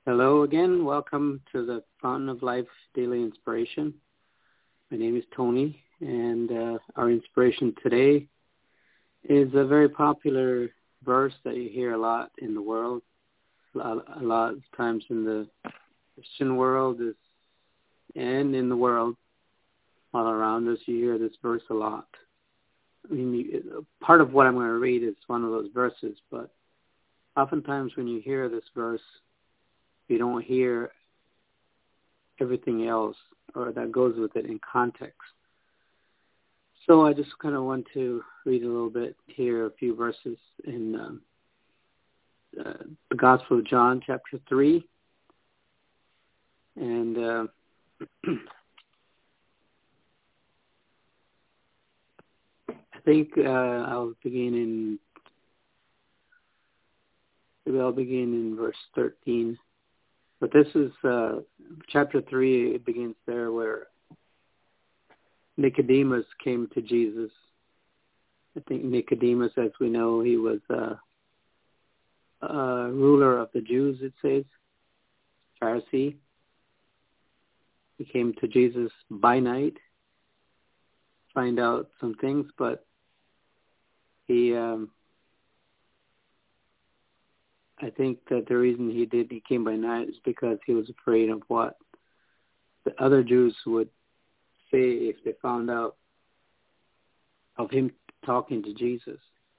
Hello again. Welcome to the Fountain of Life Daily Inspiration. My name is Tony, and our inspiration today is a very popular verse that you hear a lot in the world. A lot of times in the Christian world and in the world all around us, you hear this verse a lot. I mean, part of what I'm going to read is one of those verses, but oftentimes when you hear this verse, you don't hear everything else or that goes with it in context. So I just kind of want to read a little bit here, a few verses in the Gospel of John, chapter 3. And I think I'll begin in verse 13. But this is chapter 3. It begins there where Nicodemus came to Jesus. I think Nicodemus, as we know, he was a ruler of the Jews, it says, Pharisee. He came to Jesus by night, find out some things, but he... I think that the reason he came by night is because he was afraid of what the other Jews would say if they found out of him talking to Jesus.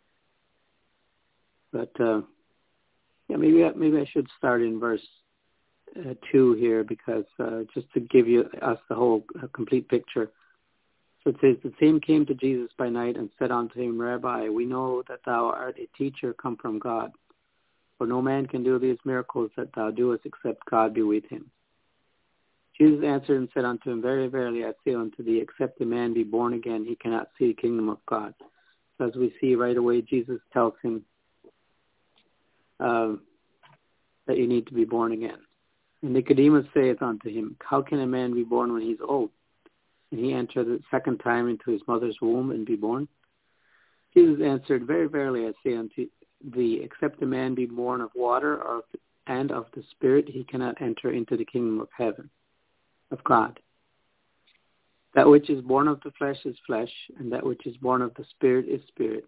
But maybe I should start in verse 2 here, because just to give us the whole complete picture. So it says, the same came to Jesus by night and said unto him, Rabbi, we know that thou art a teacher come from God. For no man can do these miracles that thou doest, except God be with him. Jesus answered and said unto him, Very verily I say unto thee, except a man be born again, he cannot see the kingdom of God. So as we see right away, Jesus tells him that you need to be born again. And Nicodemus saith unto him, How can a man be born when he is old? And he enter the second time into his mother's womb and be born? Jesus answered, Very verily I say unto thee, except a man be born of water and of the Spirit, he cannot enter into the kingdom of heaven, of God. That which is born of the flesh is flesh, and that which is born of the Spirit is spirit.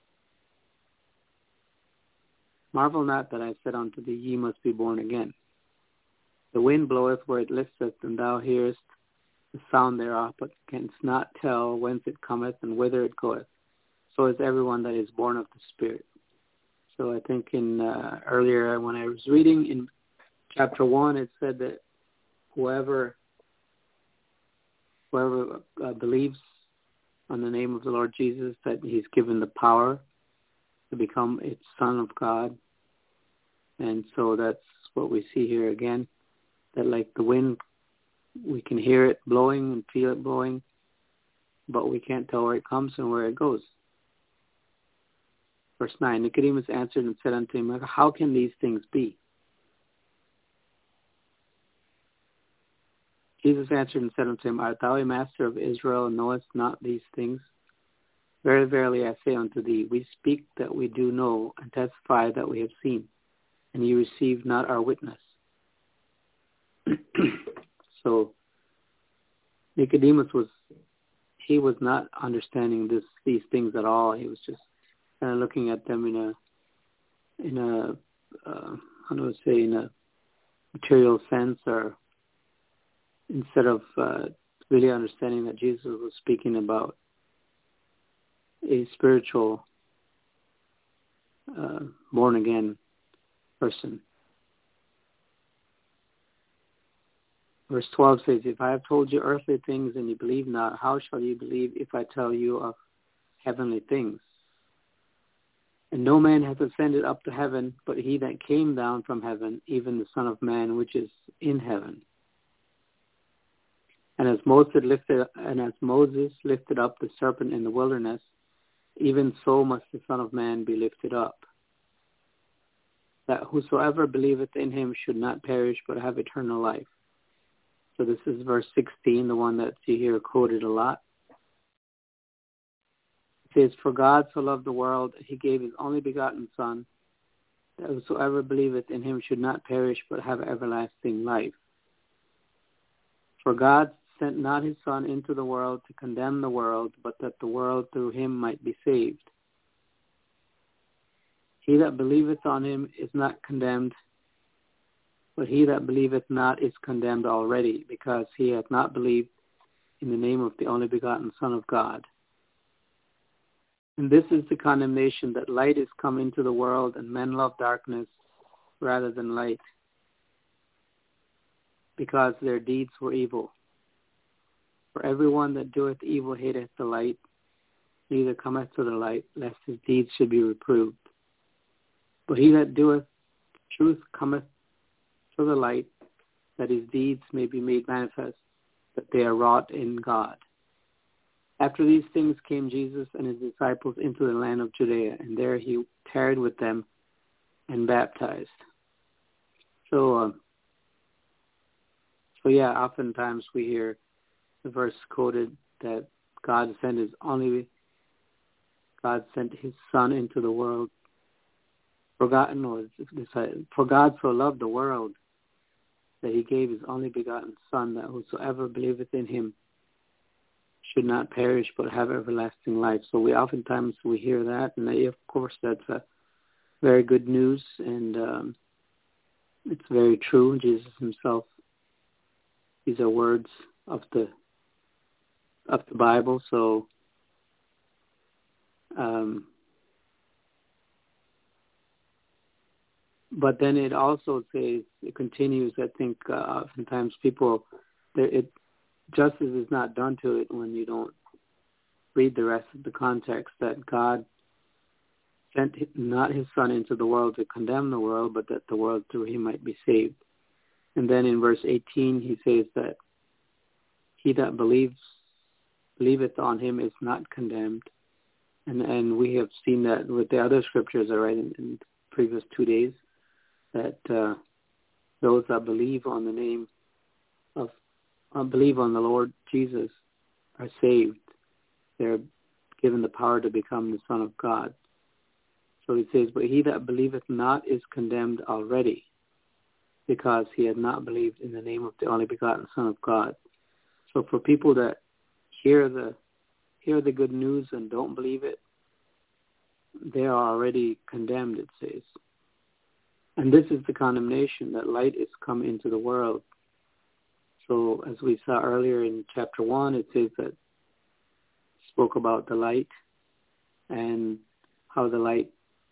Marvel not that I said unto thee, Ye must be born again. The wind bloweth where it listeth, and thou hearest the sound thereof, but canst not tell whence it cometh and whither it goeth. So is everyone that is born of the Spirit. So I think in earlier when I was reading in chapter 1, it said that whoever believes on the name of the Lord Jesus, that he's given the power to become a son of God. And so that's what we see here again, that like the wind, we can hear it blowing and feel it blowing, but we can't tell where it comes and where it goes. Verse 9, Nicodemus answered and said unto him, How can these things be? Jesus answered and said unto him, Art thou a master of Israel, and knowest not these things? Very verily I say unto thee, we speak that we do know, and testify that we have seen, and ye receive not our witness. So Nicodemus was not understanding these things at all. He was just kind of looking at them in a material sense, or instead of really understanding that Jesus was speaking about a spiritual born again person. Verse 12 says, If I have told you earthly things and you believe not, how shall you believe if I tell you of heavenly things? And no man hath ascended up to heaven, but he that came down from heaven, even the Son of Man, which is in heaven. And as Moses lifted up the serpent in the wilderness, even so must the Son of Man be lifted up, that whosoever believeth in him should not perish, but have eternal life. So this is verse 16, the one that you hear quoted a lot. It says, For God so loved the world, he gave his only begotten Son, that whosoever believeth in him should not perish but have everlasting life. For God sent not his Son into the world to condemn the world, but that the world through him might be saved. He that believeth on him is not condemned, but he that believeth not is condemned already, because he hath not believed in the name of the only begotten Son of God. And this is the condemnation, that light is come into the world, and men love darkness rather than light, because their deeds were evil. For everyone that doeth evil hateth the light, neither cometh to the light, lest his deeds should be reproved. But he that doeth truth cometh to the light, that his deeds may be made manifest, that they are wrought in God. After these things came Jesus and his disciples into the land of Judea, and there he tarried with them and baptized. So yeah, oftentimes we hear the verse quoted that God sent his Son into the world. For God so loved the world that he gave his only begotten Son, that whosoever believeth in him should not perish but have everlasting life. So we hear that, and of course that's a very good news, and it's very true. Jesus himself, these are words of the Bible. So but then it also says, it continues, I think oftentimes people, justice is not done to it when you don't read the rest of the context, that God sent not his Son into the world to condemn the world, but that the world through him might be saved. And then in verse 18 he says that he that believeth on him is not condemned. And we have seen that with the other scriptures I read in the previous 2 days, that those that believe on the name of, believe on the Lord Jesus are saved. They're given the power to become the Son of God. So he says, but he that believeth not is condemned already, because he had not believed in the name of the only begotten Son of God. So for people that hear the good news and don't believe it, they are already condemned, it says. And this is the condemnation, that light is come into the world. So as we saw earlier in chapter 1, it says that spoke about the light and how the light,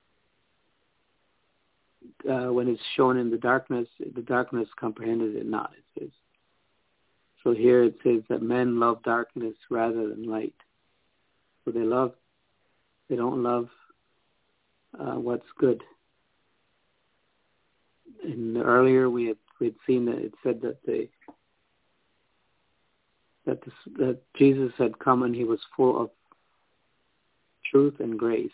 when it's shown in the darkness comprehended it not, it says. So here it says that men love darkness rather than light. So they don't love what's good. And earlier we had seen that it said that Jesus had come and he was full of truth and grace.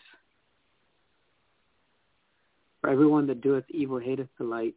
For everyone that doeth evil hateth the light.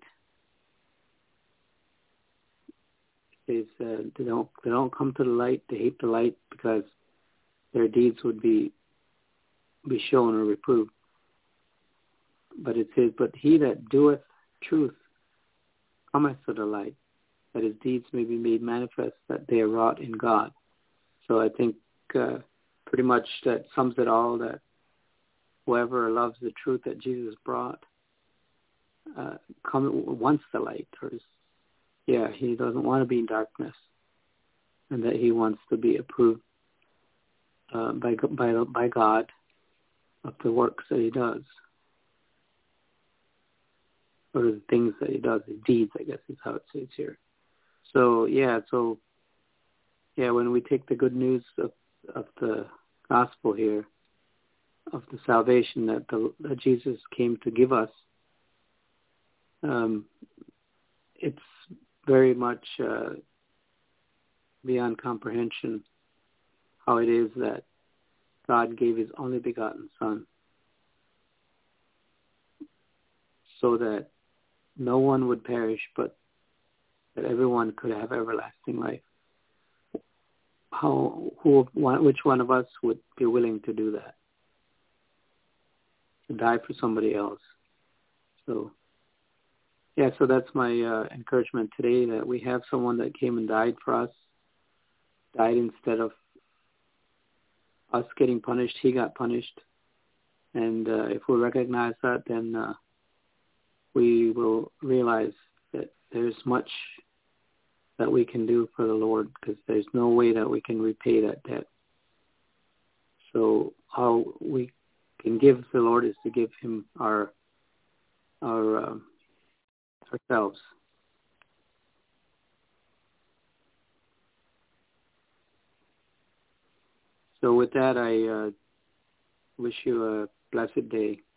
They don't come to the light. They hate the light because their deeds would be shown or reproved. But it says, but he that doeth truth cometh to the light, that his deeds may be made manifest, that they are wrought in God. So I think pretty much that sums it all, that whoever loves the truth that Jesus brought wants the light. He doesn't want to be in darkness, and that he wants to be approved by God of the works that he does, or the things that he does, his deeds, I guess is how it says here. So when we take the good news of the gospel here, of the salvation that Jesus came to give us, it's very much beyond comprehension how it is that God gave his only begotten Son so that no one would perish, but that everyone could have everlasting life. Which one of us would be willing to do that? To die for somebody else, So, yeah, so that's my encouragement today, that we have someone that came and died for us, died instead of us getting punished. He got punished. And if we recognize that, then we will realize that there's much that we can do for the Lord, because there's no way that we can repay that debt. So all we can give the Lord is to give him ourselves. So with that, I wish you a blessed day.